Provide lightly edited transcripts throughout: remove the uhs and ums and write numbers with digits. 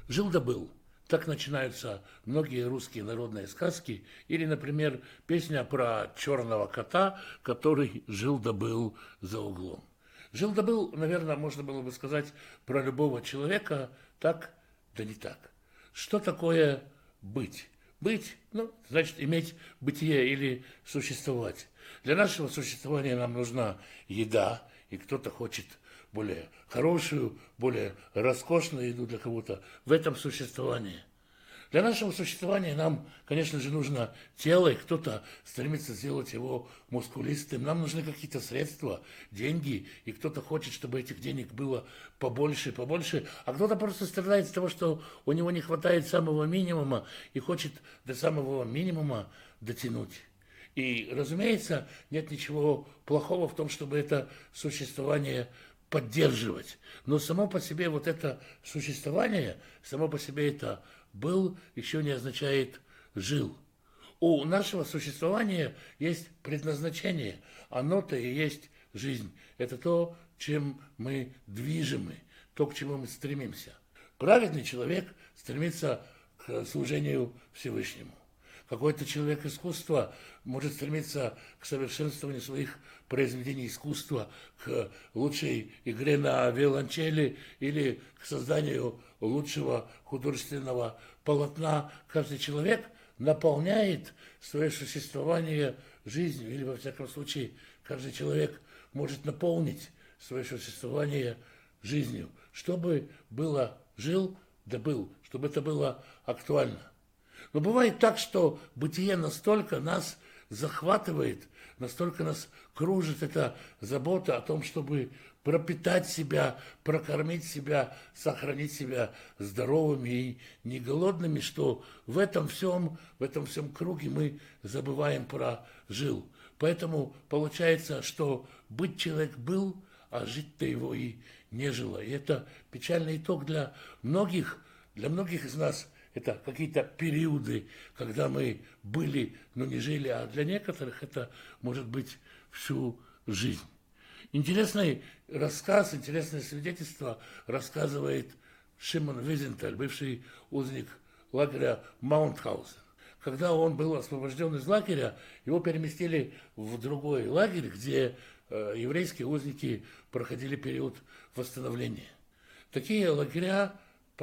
Жил да был. Так начинаются многие русские народные сказки. Или, например, песня про черного кота, который жил да был за углом. Жил да был, наверное, можно было бы сказать про любого человека так, да не так. Что такое быть? Быть, ну, значит, иметь бытие или существовать. Для нашего существования нам нужна еда, и кто-то хочет более хорошую, более роскошную еду для кого-то в этом существовании. Для нашего существования нам, конечно же, нужно тело, и кто-то стремится сделать его мускулистым. Нам нужны какие-то средства, деньги, и кто-то хочет, чтобы этих денег было побольше, побольше, а кто-то просто страдает от того, что у него не хватает самого минимума и хочет до самого минимума дотянуть. И, разумеется, нет ничего плохого в том, чтобы это существование поддерживать. Но само по себе вот это существование, само по себе это был еще не означает жил. У нашего существования есть предназначение. Оно-то и есть жизнь. Это то, чем мы движимы, то, к чему мы стремимся. Праведный человек стремится к служению Всевышнему. Какой-то человек искусства может стремиться к совершенствованию своих произведений искусства, к лучшей игре на виолончели или к созданию лучшего художественного полотна. Каждый человек наполняет свое существование жизнью, или, во всяком случае, каждый человек может наполнить свое существование жизнью, чтобы было жил, да был, чтобы это было актуально. Но бывает так, что бытие настолько нас захватывает, настолько нас кружит эта забота о том, чтобы пропитать себя, прокормить себя, сохранить себя здоровыми и не голодными, что в этом всем круге мы забываем про жил. Поэтому получается, что быть человек был, а жить-то его и не жило. И это печальный итог для многих из нас. Это какие-то периоды, когда мы были, но не жили, а для некоторых это может быть всю жизнь. Интересный рассказ, интересное свидетельство рассказывает Шимон Визенталь, бывший узник лагеря Маунтхаузен. Когда он был освобожден из лагеря, его переместили в другой лагерь, где еврейские узники проходили период восстановления. Такие лагеря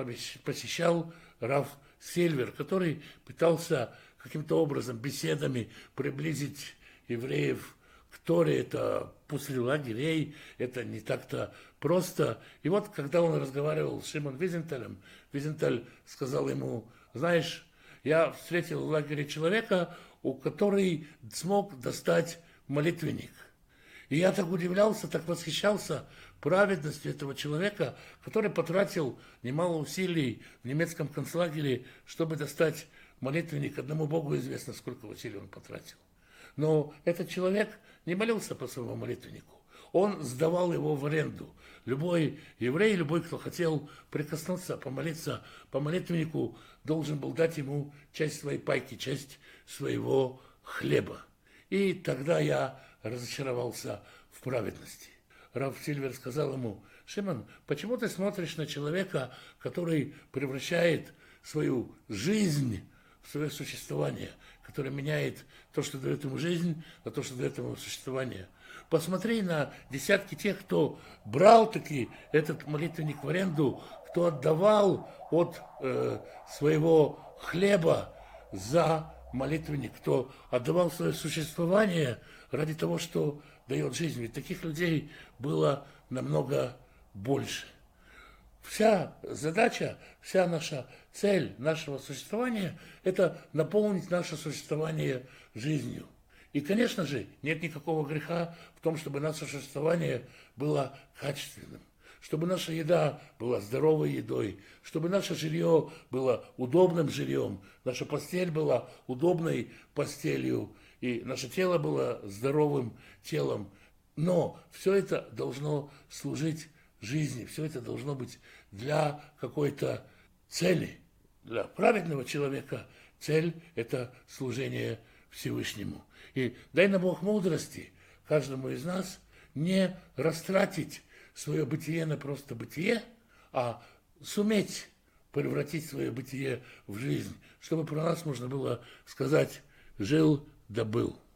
посещал Рав Сильвер, который пытался каким-то образом беседами приблизить евреев к Торе. Это после лагерей, это не так-то просто. И вот, когда он разговаривал с Шимон Визенталем, Визенталь сказал ему: знаешь, я встретил в лагере человека, у которого смог достать молитвенник. И я так удивлялся, так восхищался праведностью этого человека, который потратил немало усилий в немецком концлагере, чтобы достать молитвенник. Одному Богу известно, сколько усилий он потратил. Но этот человек не молился по своему молитвеннику. Он сдавал его в аренду. Любой еврей, любой, кто хотел прикоснуться, помолиться по молитвеннику, должен был дать ему часть своей пайки, часть своего хлеба. И тогда я разочаровался в праведности. Рав Сильвер сказал ему: Шимон, почему ты смотришь на человека, который превращает свою жизнь в свое существование, который меняет то, что дает ему жизнь, на то, что дает ему существование? Посмотри на десятки тех, кто брал таки этот молитвенник в аренду, кто отдавал от своего хлеба за молитвенник, кто отдавал свое существование ради того, что дает жизнь. Ведь таких людей было намного больше. Вся задача, вся наша цель нашего существования – это наполнить наше существование жизнью. И, конечно же, нет никакого греха в том, чтобы наше существование было качественным, чтобы наша еда была здоровой едой, чтобы наше жилье было удобным жильем, наша постель была удобной постелью, и наше тело было здоровым телом. Но все это должно служить жизни, все это должно быть для какой-то цели. Для праведного человека цель – это служение Всевышнему. И дай нам Бог мудрости каждому из нас не растратить свое бытие на просто бытие, а суметь превратить свое бытие в жизнь, чтобы про нас можно было сказать «жил да был».